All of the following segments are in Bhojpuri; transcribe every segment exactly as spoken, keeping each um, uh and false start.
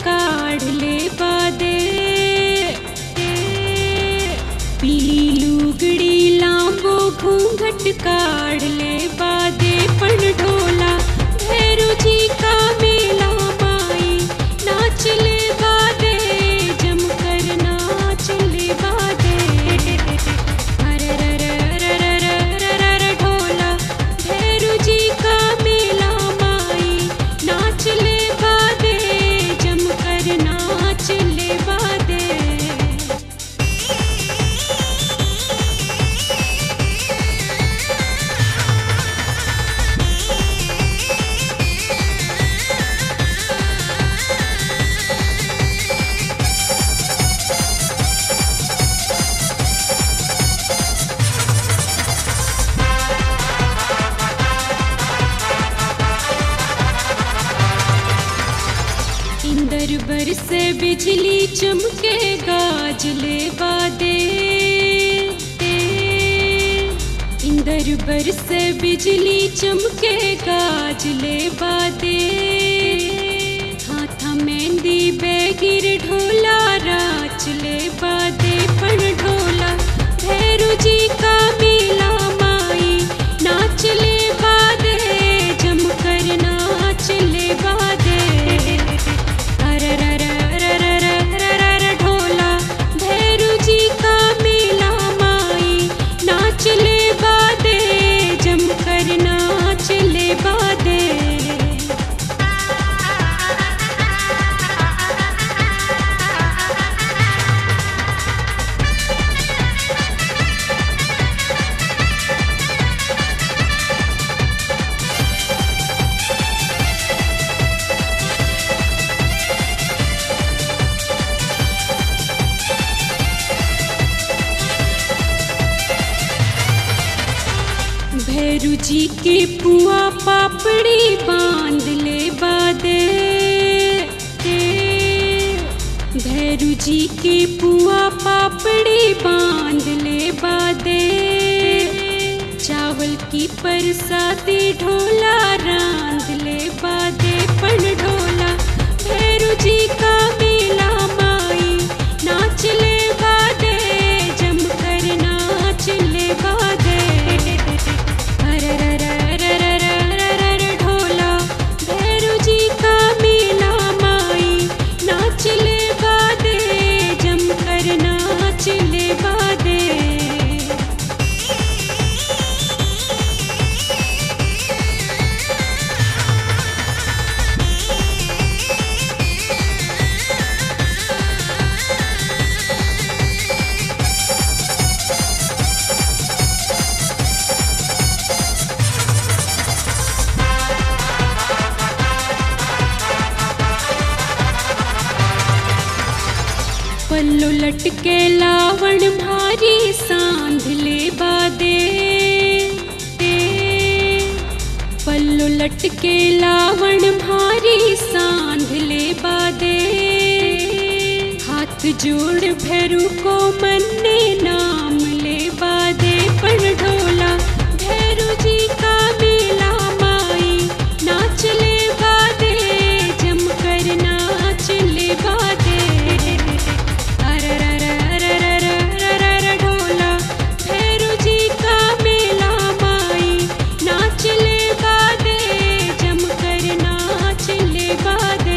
काढ़ ले बादे। पीली लुगड़ी लांबो घूंघट काढ़ ले बादे। पण ढोला भैरू जी का मेला माई नाच ले बादे। जमकर नाच ले बादे। अरे रे रे रे रे रे रे रे ढोला भैरू जी का मेला माई नाच ले बादे। जमकर नाच ले बादे। इंदर बरसे बिजली चमके गाज ले बादे। इंदर बरसे बिजली चमके गाज ले बादे। हाथा मेहंदी बैगिर ढोला राच ले बादे। पण ढोला भैरू जी का मेला माई नाच ले बादे। जमकर नाच ले बादे। अरे रे रे रे रे रे रे रे ढोला भैरू जी का मेला माई नाच ले बादे। जमकर नाच ले बादे। भैरू जी के पुआ पापड़ी बांध ले बादे। भैरू जी के पुआ पापड़ी बांध ले बादे। चावल की परसादी ढोला रांध ले बादे। पण ढोला भैरू जी का मेला माई नाच ले बादे। जमकर नाच ले बादे। अरे रे रे रे रे रे रे रे ढोला भैरू जी का मेला माई नाच ले बादे। जमकर नाच ले बादे। पल्लो लटके लावण भारी सांध ले बादे। पल्लो लटके लावण भारी सांध ले बादे। हाथ जोड़ भैरू को मन्ने नाम ले बादे। पण ढोला भैरू जी का मेला माई नाच ले बादे। जमकर नाच ले बादे। अरे रे रे रे रे रे रे रे ढोला भैरू जी का मेला माई नाच ले बादे। जमकर नाच ले बादे।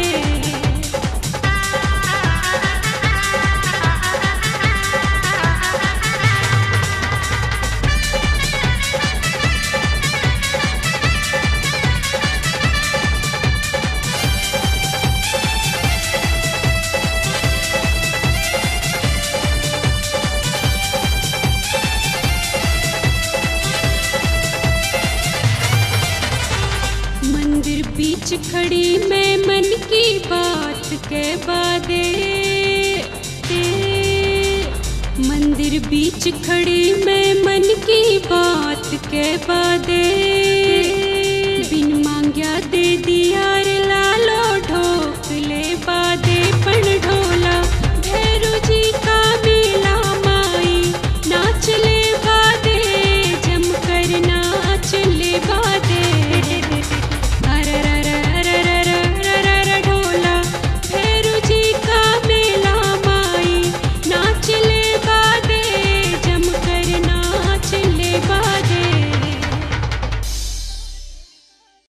मंदिर बीच खड़ी मैं मन की बात के बादे। मंदिर बीच खड़ी मैं मन की बात के बादे। बिन मांग्या दे दिया